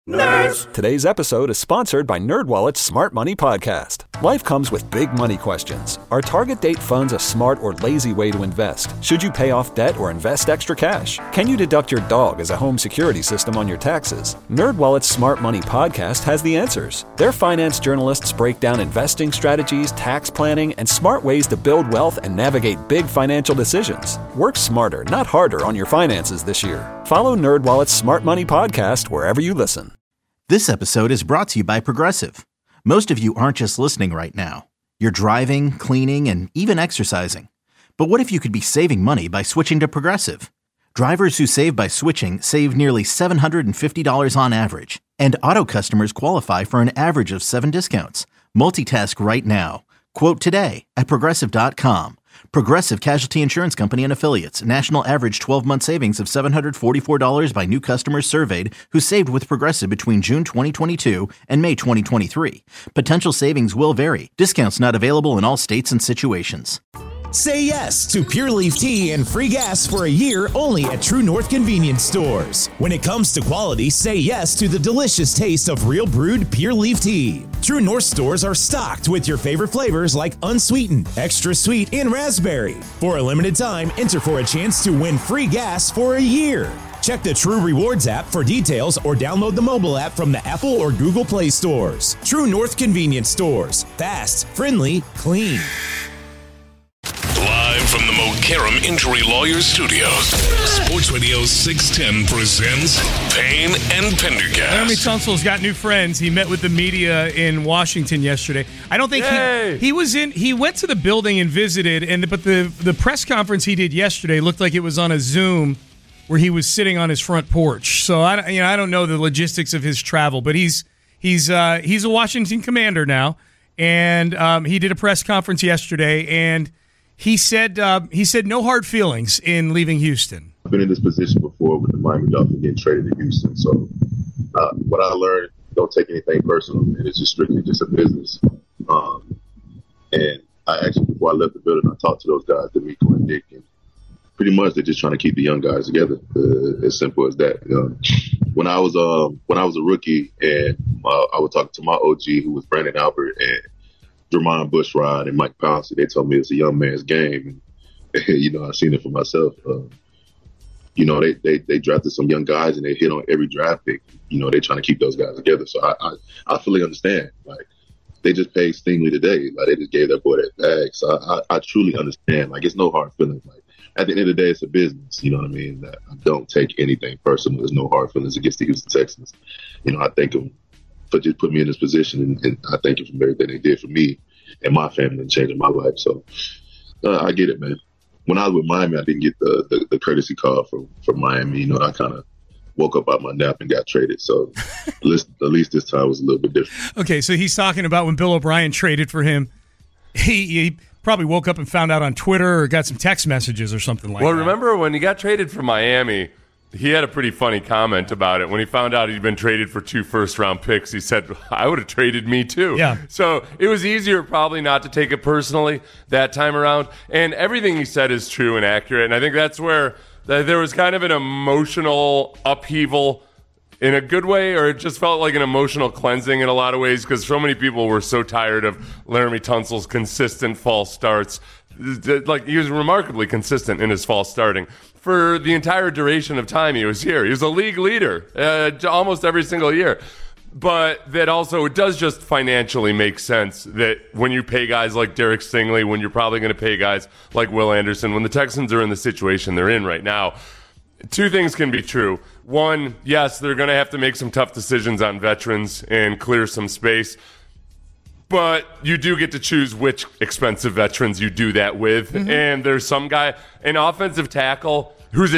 Nerds! Today's episode is sponsored by NerdWallet's Smart Money Podcast. Life comes with big money questions. Are target date funds a smart or lazy way to invest? Should you pay off debt or invest extra cash? Can you deduct your dog as a home security system on your taxes? NerdWallet's Smart Money Podcast has the answers. Their finance journalists break down investing strategies, tax planning, and smart ways to build wealth and navigate big financial decisions. Work smarter, not harder on your finances this year. Follow NerdWallet's Smart Money Podcast wherever you listen. This episode is brought to you by Progressive. Most of you aren't just listening right now. You're driving, cleaning, and even exercising. But what if you could be saving money by switching to Progressive? Drivers who save by switching save nearly $750 on average. And auto customers qualify for an average of 7 discounts. Multitask right now. Quote today at Progressive.com. Progressive Casualty Insurance Company and Affiliates. National average 12-month savings of $744 by new customers surveyed who saved with Progressive between June 2022 and May 2023. Potential savings will vary. Discounts not available in all states and situations. Say yes to Pure Leaf Tea and free gas for a year only at True North Convenience Stores. When it comes to quality, say yes to the delicious taste of real brewed Pure Leaf Tea. True North stores are stocked with your favorite flavors like unsweetened, extra sweet, and raspberry. For a limited time, enter for a chance to win free gas for a year. Check the True Rewards app for details or download the mobile app from the Apple or Google Play stores. True North Convenience Stores. Fast, friendly, clean. Live from the Mokaram Injury Lawyers Studios, Sports Radio 610 presents Payne and Pendergast. Laremy Tunsil's got new friends. He met with the media in Washington yesterday. I don't think he was in. He went to the building and visited, but the press conference he did yesterday looked like it was on a Zoom where he was sitting on his front porch. So I don't know the logistics of his travel, but he's a Washington Commander now, and he did a press conference yesterday and. He said no hard feelings in leaving Houston. I've been in this position before with the Miami Dolphins getting traded to Houston. So what I learned, don't take anything personal, and it's just strictly just a business. And I actually, before I left the building, I talked to those guys, D'Amico and Nick, and pretty much they're just trying to keep the young guys together. As simple as that. When I was a rookie, and I was talking to my OG, who was Brandon Albert, and Jermon Bushrod and Mike Pouncey, they told me it's a young man's game. And, I've seen it for myself. They drafted some young guys and they hit on every draft pick. They're trying to keep those guys together. So I fully understand. Like, they just paid Stingley today. Like, they just gave that boy that bag. So I truly understand. Like, it's no hard feelings. Like, at the end of the day, it's a business. You know what I mean? That I don't take anything personal. There's no hard feelings against the Houston Texans. I thank them for just putting me in this position, and I thank you for everything they did for me and my family and changing my life. So I get it, man. When I was with Miami, I didn't get the courtesy call from Miami. I kind of woke up out my nap and got traded. So at least this time was a little bit different. Okay, so he's talking about when Bill O'Brien traded for him. He probably woke up and found out on Twitter or got some text messages or something like that. Well, remember when he got traded from Miami, he had a pretty funny comment about it. When he found out he'd been traded for 2 first-round picks, he said, I would have traded me too. Yeah. So it was easier probably not to take it personally that time around. And everything he said is true and accurate. And I think that's where there was kind of an emotional upheaval in a good way, or it just felt like an emotional cleansing in a lot of ways because so many people were so tired of Laremy Tunsil's consistent false starts. Like, he was remarkably consistent in his false starting. For the entire duration of time he was here. He was a league leader almost every single year. But that also, it does just financially make sense that when you pay guys like Derek Stingley, when you're probably going to pay guys like Will Anderson, when the Texans are in the situation they're in right now, 2 things can be true. One, yes, they're going to have to make some tough decisions on veterans and clear some space. But you do get to choose which expensive veterans you do that with. Mm-hmm. And there's some guy, an offensive tackle, who's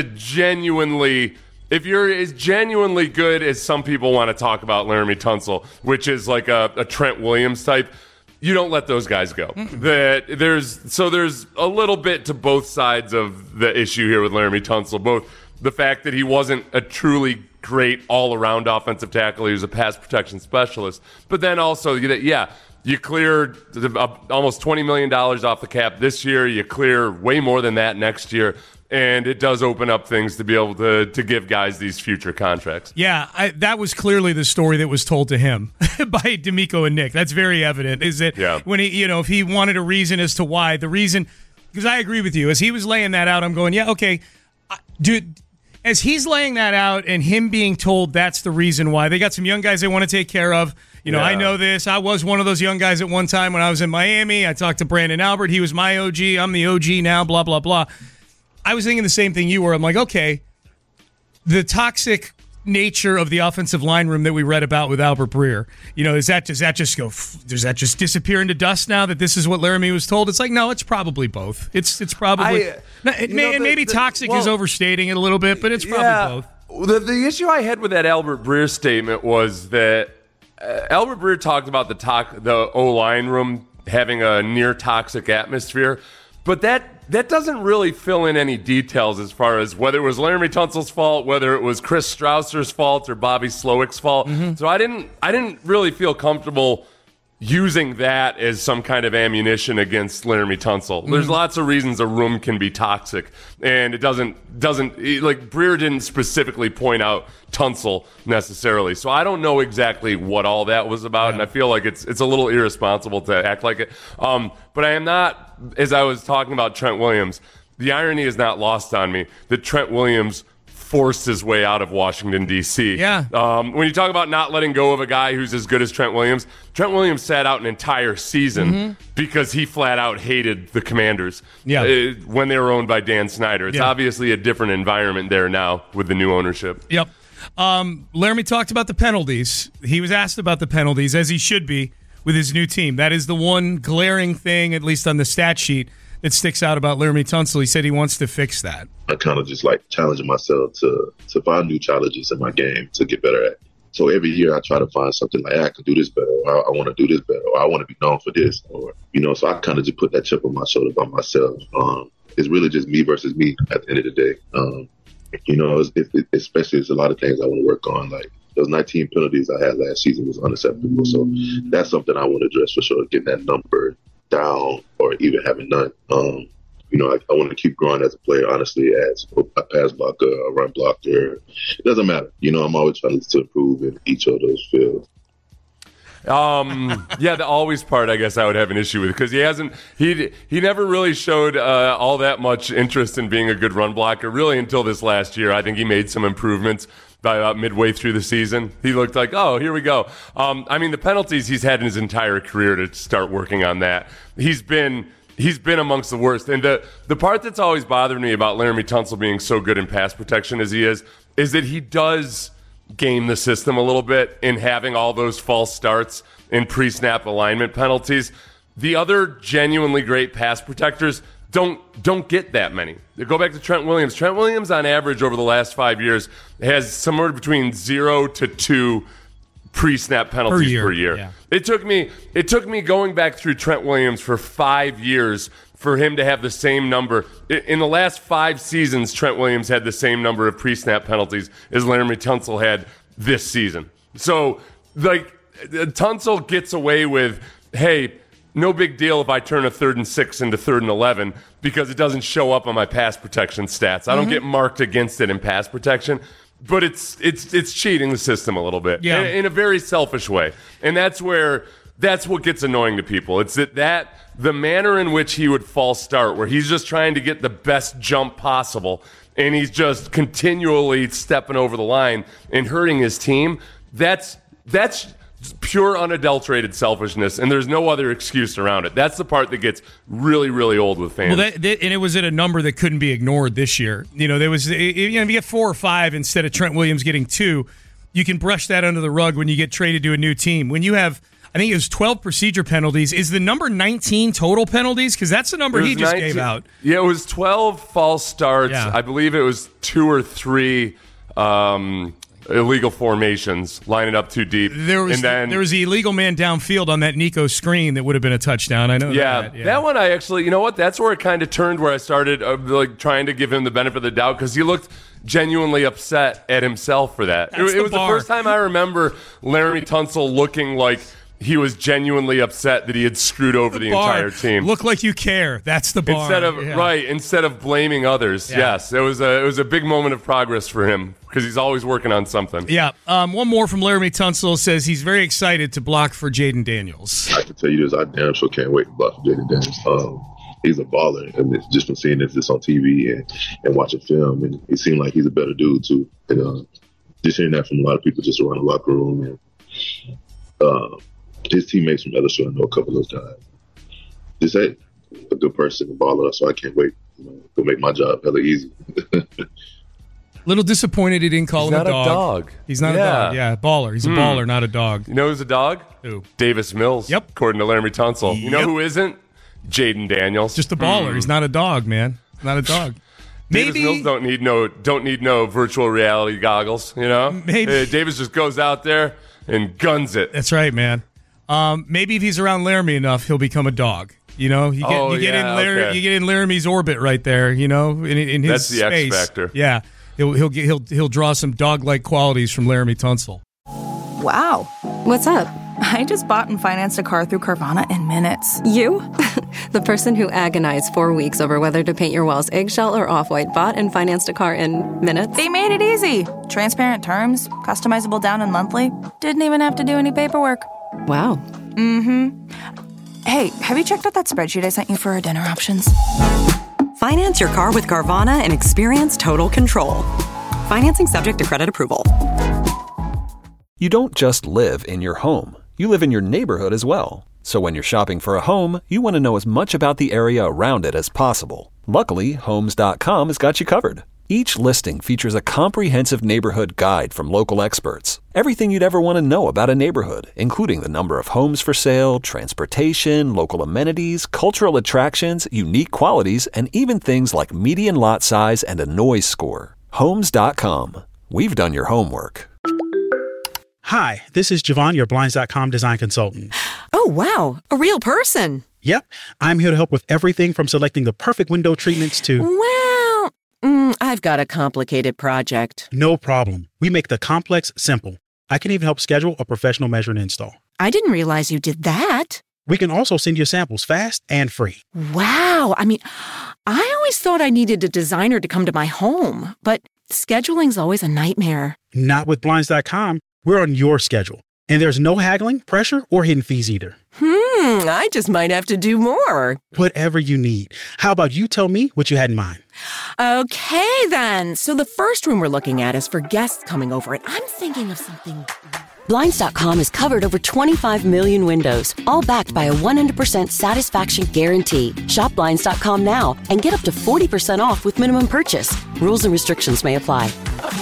if you're as genuinely good as some people want to talk about Laremy Tunsil, which is like a Trent Williams type, you don't let those guys go. Mm-hmm. There's a little bit to both sides of the issue here with Laremy Tunsil. Both the fact that he wasn't a truly great all-around offensive tackle, he was a pass protection specialist, but then also, you cleared almost $20 million off the cap this year. You clear way more than that next year. and it does open up things to be able to give guys these future contracts. Yeah, that was clearly the story that was told to him by D'Amico and Nick. That's very evident. Is that when he, if he wanted a reason as to why, the reason, because I agree with you, as he was laying that out, I'm going, yeah, okay, dude. As he's laying that out and him being told that's the reason why, they got some young guys they want to take care of. I know this. I was one of those young guys at one time when I was in Miami. I talked to Brandon Albert. He was my OG. I'm the OG now, blah, blah, blah. I was thinking the same thing you were. I'm like, okay, the toxic nature of the offensive line room that we read about with Albert Breer, does that just disappear into dust now that this is what Laramie was told? It's like, no, it's probably both. It's probably maybe toxic is overstating it a little bit, but it's probably both. The issue I had with that Albert Breer statement was that Albert Breer talked about the O-line room having a near toxic atmosphere, but that doesn't really fill in any details as far as whether it was Laramie Tunsil's fault, whether it was Chris Strausser's fault or Bobby Slowick's fault. Mm-hmm. So I didn't really feel comfortable using that as some kind of ammunition against Laramie Tunsil. There's lots of reasons a room can be toxic, and it doesn't like Breer didn't specifically point out Tunsil necessarily. So I don't know exactly what all that was about, and I feel like it's a little irresponsible to act like it. But I am not, as I was talking about Trent Williams, the irony is not lost on me that Trent Williams forced his way out of Washington, D.C. Yeah. When you talk about not letting go of a guy who's as good as Trent Williams sat out an entire season because he flat out hated the Commanders when they were owned by Dan Snyder. It's obviously a different environment there now with the new ownership. Yep. Laramie talked about the penalties. He was asked about the penalties, as he should be with his new team. That is the one glaring thing, at least on the stat sheet, that sticks out about Laramie Tunsil. He said he wants to fix that. I kind of just like challenging myself to find new challenges in my game to get better at. So every year I try to find something like, I can do this better, or I want to do this better, or I want to be known for this, or, so I kind of just put that chip on my shoulder by myself. It's really just me versus me at the end of the day. Especially there's a lot of things I want to work on. Like those 19 penalties I had last season was unacceptable. So that's something I want to address for sure, getting that number down or even having none. I want to keep growing as a player, honestly, as a pass blocker, a run blocker. It doesn't matter. I'm always trying to improve in each of those fields. The always part, I guess I would have an issue with, because he never really showed all that much interest in being a good run blocker really until this last year. I think he made some improvements by about midway through the season. He looked like, oh, here we go. The penalties he's had in his entire career to start working on that. He's been amongst the worst. And the part that's always bothered me about Laramie Tunsil being so good in pass protection as he is that he does game the system a little bit in having all those false starts and pre-snap alignment penalties. The other genuinely great pass protectors don't get that many. Go back to Trent Williams. Trent Williams, on average, over the last 5 years, has somewhere between 0 to 2 pre-snap penalties per year. Yeah. It took me going back through Trent Williams for 5 years for him to have the same number. In the last 5 seasons, Trent Williams had the same number of pre-snap penalties as Laramie Tunsil had this season. So, Tunsil gets away with, hey, no big deal if I turn a 3rd and 6 into 3rd and 11 because it doesn't show up on my pass protection stats. I don't get marked against it in pass protection. But it's cheating the system a little bit in a very selfish way. And that's what gets annoying to people. It's that the manner in which he would false start, where he's just trying to get the best jump possible, and he's just continually stepping over the line and hurting his team, that's pure unadulterated selfishness, and there's no other excuse around it. That's the part that gets really, really old with fans. Well, and it was at a number that couldn't be ignored this year. There was, if you get 4 or 5 instead of Trent Williams getting 2, you can brush that under the rug when you get traded to a new team. When you have, I think it was 12 procedure penalties. Is the number 19 total penalties? Because that's the number he just gave out. Yeah, it was 12 false starts. Yeah. I believe it was 2 or 3 illegal formations, lining up too deep. There was the illegal man downfield on that Nico screen that would have been a touchdown. I know that. Yeah, that one I actually, that's where it kind of turned, where I started trying to give him the benefit of the doubt, because he looked genuinely upset at himself for that. It was the first time I remember Laramie Tunsil looking like he was genuinely upset that he had screwed over the entire team. Look like you care. That's the bar. Instead of blaming others. Yeah. Yes, it was a big moment of progress for him because he's always working on something. Yeah. One more from Laremy Tunsil says he's very excited to block for Jaden Daniels. I can tell you this, I damn sure can't wait to block for Jaden Daniels. He's a baller, and it's just from seeing this on TV and watching film, and he seemed like he's a better dude too. And just hearing that from a lot of people just around the locker room, and his teammates from LSU, I know a couple of those guys. Just a good person, a baller, so I can't wait. To make my job hella easy. Little disappointed he didn't call him a dog. He's not a dog. Yeah, baller. He's a baller, not a dog. You know who's a dog? Who? Davis Mills. Yep. According to Laremy Tunsil. You know who isn't? Jaden Daniels. Just a baller. He's not a dog, man. Not a dog. Davis Mills don't need no virtual reality goggles. You know, maybe Davis just goes out there and guns it. That's right, man. Maybe if he's around Laremy enough, he'll become a dog. You know, you get in Laramie's orbit right there. You know, in his space. That's the X factor. Yeah, he'll draw some dog-like qualities from Laremy Tunsil. Wow, what's up? I just bought and financed a car through Carvana in minutes. You? The person who agonized 4 weeks over whether to paint your walls eggshell or off-white bought and financed a car in minutes? They made it easy. Transparent terms, customizable down and monthly. Didn't even have to do any paperwork. Wow. Mm-hmm. Hey, have you checked out that spreadsheet I sent you for our dinner options? Finance your car with Carvana and experience total control. Financing subject to credit approval. You don't just live in your home. You live in your neighborhood as well. So when you're shopping for a home, you want to know as much about the area around it as possible. Luckily, Homes.com has got you covered. Each listing features a comprehensive neighborhood guide from local experts. Everything you'd ever want to know about a neighborhood, including the number of homes for sale, transportation, local amenities, cultural attractions, unique qualities, and even things like median lot size and a noise score. Homes.com. We've done your homework. Hi, this is Javon, your Blinds.com design consultant. Oh, wow. A real person. Yep. I'm here to help with everything from selecting the perfect window treatments to... Well, I've got a complicated project. No problem. We make the complex simple. I can even help schedule a professional measure and install. I didn't realize you did that. We can also send you samples fast and free. Wow. I mean, I always thought I needed a designer to come to my home, but scheduling's always a nightmare. Not with Blinds.com. We're on your schedule. And there's no haggling, pressure, or hidden fees either. I just might have to do more. Whatever you need. How about you tell me what you had in mind? Okay, then. So the first room we're looking at is for guests coming over, and I'm thinking of something... Blinds.com has covered over 25 million windows, all backed by a 100% satisfaction guarantee. Shop Blinds.com now and get up to 40% off with minimum purchase. Rules and restrictions may apply.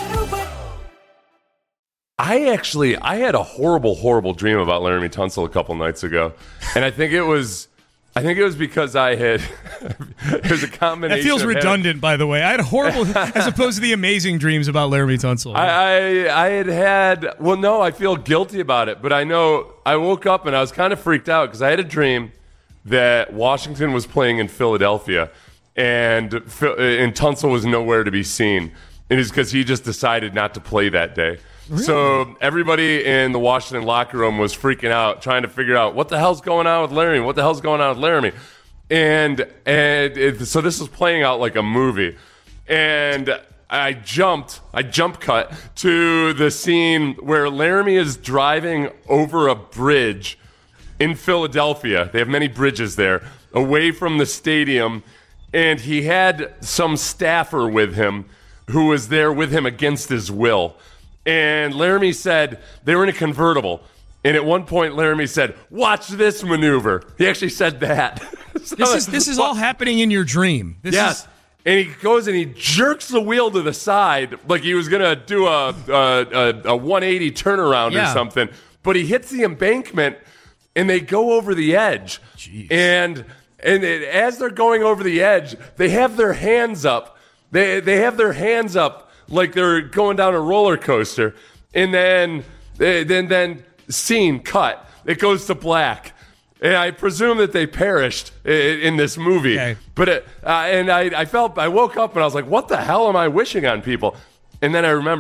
I had a horrible dream about Laremy Tunsil a couple nights ago, and I think it was because I had it was a combination. That feels of redundant, by the way. I had horrible, as opposed to the amazing dreams about Laremy Tunsil. I feel guilty about it, but I know I woke up and I was kind of freaked out because I had a dream that Washington was playing in Philadelphia, and Tunsil was nowhere to be seen. It is because he just decided not to play that day. Really? So everybody in the Washington locker room was freaking out, trying to figure out what the hell's going on with Laremy. What the hell's going on with Laremy? So this was playing out like a movie. And I jump cut to the scene where Laremy is driving over a bridge in Philadelphia. They have many bridges there, away from the stadium. And he had some staffer with him who was there with him against his will. And Laremy said they were in a convertible. And at one point, Laremy said, "Watch this maneuver." He actually said that. So this is all happening in your dream. Yes. And he goes and he jerks the wheel to the side like he was going to do a 180 turnaround or something. But he hits the embankment and they go over the edge. Jeez. And as they're going over the edge, they have their hands up. They have their hands up like they're going down a roller coaster, and then scene cut. It goes to black, and I presume that they perished in this movie. Okay. But I woke up and I was like, "What the hell am I wishing on people?" And then I remembered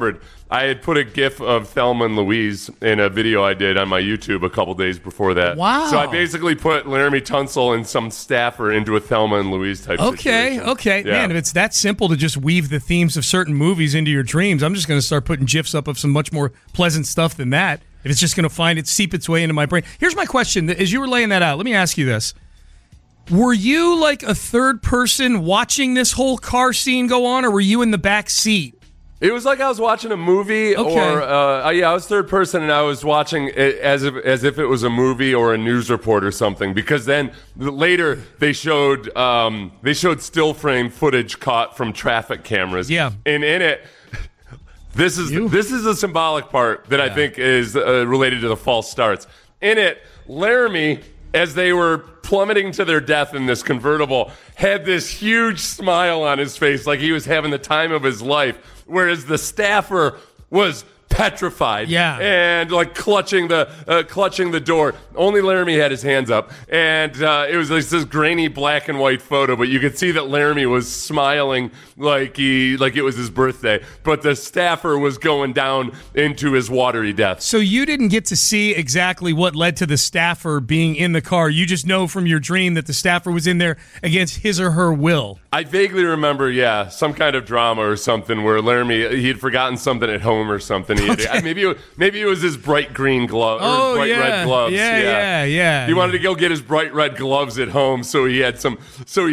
I had put a GIF of Thelma and Louise in a video I did on my YouTube a couple days before that. Wow. So I basically put Laramie Tunsil and some staffer into a Thelma and Louise type situation. Okay. Yeah. Man, if it's that simple to just weave the themes of certain movies into your dreams, I'm just going to start putting GIFs up of some much more pleasant stuff than that. If it's just going to seep its way into my brain. Here's my question. As you were laying that out, let me ask you this. Were you like a third person watching this whole car scene go on, or were you in the back seat? It was like I was watching a movie, or I was third person, and I was watching it as if it was a movie or a news report or something. Because then later they showed still frame footage caught from traffic cameras. Yeah, and in it, this is a symbolic part that I think is related to the false starts. In it, Laramie, as they were plummeting to their death in this convertible, had this huge smile on his face like he was having the time of his life, whereas the staffer was petrified and like clutching the door. Only Laramie had his hands up, and it was like this grainy black and white photo, but you could see that Laramie was smiling like it was his birthday, but the staffer was going down into his watery death. So you didn't get to see exactly what led to the staffer being in the car. You just know from your dream that the staffer was in there against his or her will. I vaguely remember, some kind of drama or something where Laramie, he had forgotten something at home or something. Maybe it was his bright green glove or red gloves. Yeah. He wanted to go get his bright red gloves at home, so he had some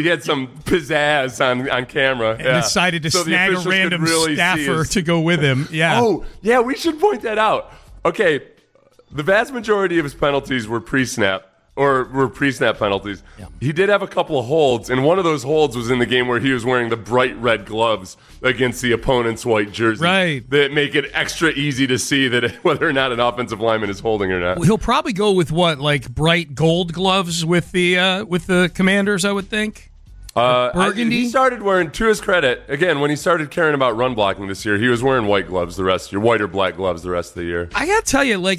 pizzazz on camera. And decided to snag a random staffer to go with him. Yeah. Oh, yeah, we should point that out. Okay, the vast majority of his penalties were pre-snap. Or were pre-snap penalties. Yeah. He did have a couple of holds, and one of those holds was in the game where he was wearing the bright red gloves against the opponent's white jersey. Right. That make it extra easy to see that whether or not an offensive lineman is holding or not. Well, he'll probably go with like bright gold gloves with the Commanders, I would think. Burgundy? He started wearing, to his credit, again, when he started caring about run blocking this year, he was wearing white gloves the rest of the year, white or black gloves the rest of the year. I got to tell you,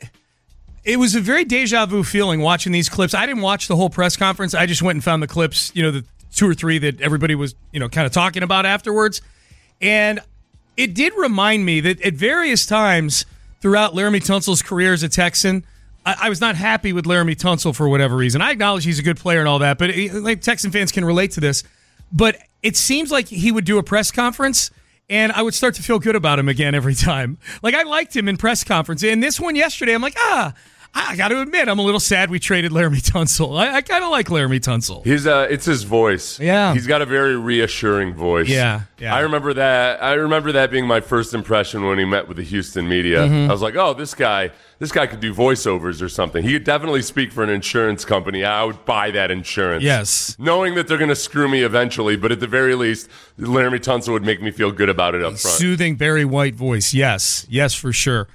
it was a very deja vu feeling watching these clips. I didn't watch the whole press conference. I just went and found the clips, the 2 or 3 that everybody was, kind of talking about afterwards. And it did remind me that at various times throughout Laramie Tunsil's career as a Texan, I was not happy with Laramie Tunsil for whatever reason. I acknowledge he's a good player and all that, but Texan fans can relate to this. But it seems like he would do a press conference and I would start to feel good about him again every time. I liked him in press conference. And this one yesterday, I'm like, I got to admit, I'm a little sad we traded Laramie Tunsil. I kind of like Laramie Tunsil. It's his voice. Yeah. He's got a very reassuring voice. Yeah. I remember that being my first impression when he met with the Houston media. Mm-hmm. I was like, oh, this guy could do voiceovers or something. He could definitely speak for an insurance company. I would buy that insurance. Yes. Knowing that they're going to screw me eventually, but at the very least, Laramie Tunsil would make me feel good about it up front. Soothing, Barry White voice. Yes, for sure.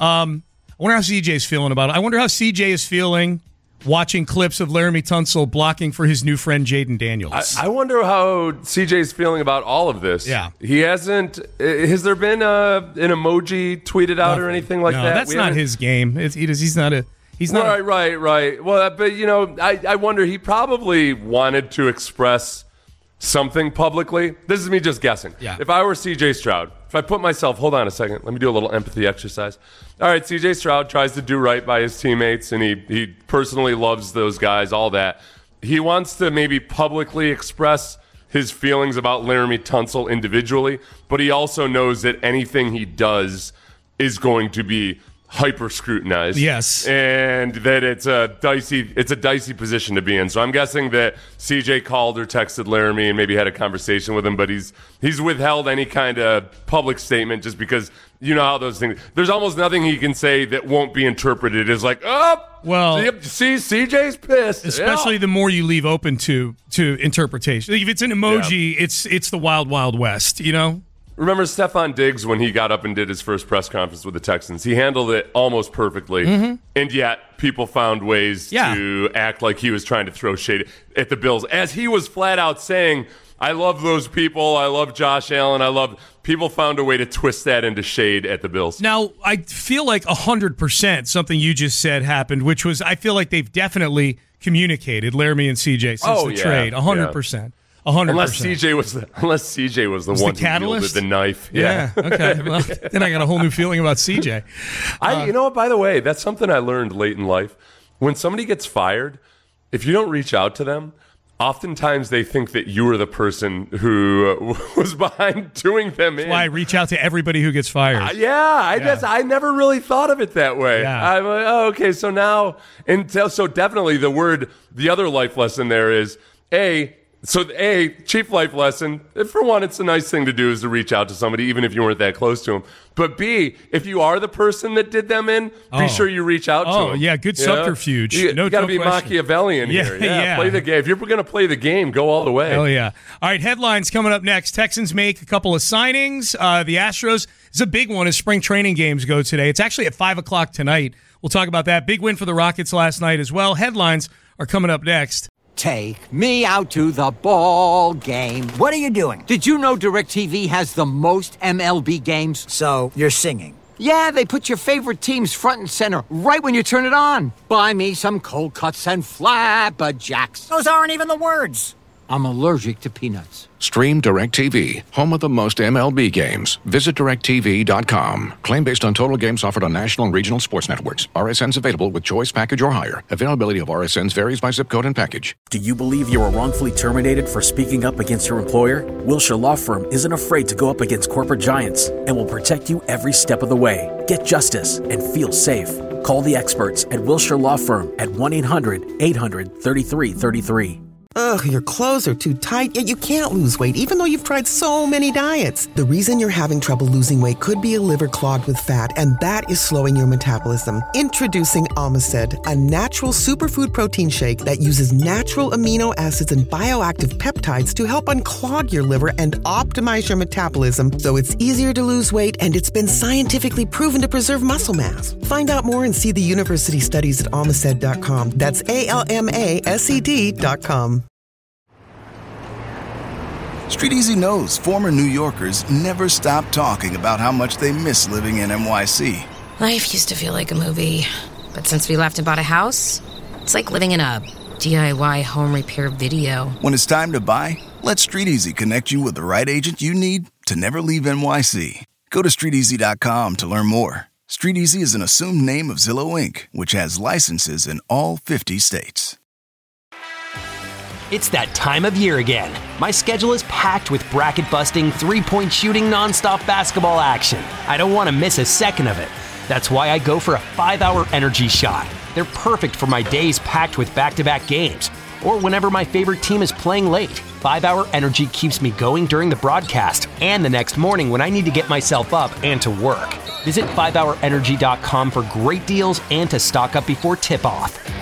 I wonder how CJ's feeling about it. I wonder how CJ is feeling watching clips of Laramie Tunsil blocking for his new friend Jaden Daniels. I wonder how CJ's feeling about all of this. Yeah. He hasn't... Has there been an emoji tweeted out or anything like that? No, that's not his game. He's not a... Right. Well, but, I wonder, he probably wanted to express something publicly. This is me just guessing. Yeah. If I were CJ Stroud, if I put myself... Hold on a second. Let me do a little empathy exercise. All right, CJ Stroud tries to do right by his teammates, and he personally loves those guys, all that. He wants to maybe publicly express his feelings about Laramie Tunsil individually, but he also knows that anything he does is going to be hyper scrutinized. Yes. And that it's a dicey position to be in. So I'm guessing that CJ called or texted Laramie and maybe had a conversation with him, but he's withheld any kind of public statement just because you know how those things, there's almost nothing he can say that won't be interpreted as like, see, CJ's pissed. Especially the more you leave open to interpretation. If it's an emoji, it's the wild, wild west, Remember Stephon Diggs when he got up and did his first press conference with the Texans? He handled it almost perfectly, and yet people found ways to act like he was trying to throw shade at the Bills, as he was flat out saying, I love those people, I love Josh Allen, people found a way to twist that into shade at the Bills. Now, I feel like 100% something you just said happened, which was I feel like they've definitely communicated, Laramie and CJ, since the trade, 100%. 100%. Unless CJ was the one who wielded the knife. Yeah. Okay. Well, then I got a whole new feeling about CJ. You know what? By the way, that's something I learned late in life. When somebody gets fired, if you don't reach out to them, oftentimes they think that you were the person who was behind doing them in. That's why I reach out to everybody who gets fired. I never really thought of it that way. Yeah. I'm like, oh, okay, so now, so definitely the other life lesson there is, chief life lesson, for one, it's a nice thing to do is to reach out to somebody, even if you weren't that close to them. But B, if you are the person that did them in, be sure you reach out to them. Oh, yeah, good subterfuge. You got to be Machiavellian here. Yeah, play the game. If you're going to play the game, go all the way. Oh, yeah. All right, headlines coming up next. Texans make a couple of signings. The Astros is a big one as spring training games go today. It's actually at 5 o'clock tonight. We'll talk about that. Big win for the Rockets last night as well. Headlines are coming up next. Take me out to the ball game. What are you doing? Did you know DirecTV has the most MLB games? So, you're singing. Yeah, they put your favorite teams front and center right when you turn it on. Buy me some cold cuts and flapjacks. Those aren't even the words. I'm allergic to peanuts. Stream DirecTV, home of the most MLB games. Visit DirecTV.com. Claim based on total games offered on national and regional sports networks. RSNs available with choice package or higher. Availability of RSNs varies by zip code and package. Do you believe you were wrongfully terminated for speaking up against your employer? Wilshire Law Firm isn't afraid to go up against corporate giants and will protect you every step of the way. Get justice and feel safe. Call the experts at Wilshire Law Firm at 1-800-800-3333. Ugh, your clothes are too tight, yet you can't lose weight, even though you've tried so many diets. The reason you're having trouble losing weight could be a liver clogged with fat, and that is slowing your metabolism. Introducing Omicid, a natural superfood protein shake that uses natural amino acids and bioactive peptides to help unclog your liver and optimize your metabolism so it's easier to lose weight, and it's been scientifically proven to preserve muscle mass. Find out more and see the university studies at Omicid.com. That's ALMASED.com. Street Easy knows former New Yorkers never stop talking about how much they miss living in NYC. Life used to feel like a movie, but since we left and bought a house, it's like living in a DIY home repair video. When it's time to buy, let Street Easy connect you with the right agent you need to never leave NYC. Go to StreetEasy.com to learn more. Street Easy is an assumed name of Zillow Inc., which has licenses in all 50 states. It's that time of year again. My schedule is packed with bracket-busting, three-point shooting, nonstop basketball action. I don't want to miss a second of it. That's why I go for a 5-hour energy shot. They're perfect for my days packed with back-to-back games, or whenever my favorite team is playing late. 5-hour energy keeps me going during the broadcast and the next morning when I need to get myself up and to work. Visit 5hourenergy.com for great deals and to stock up before tip-off.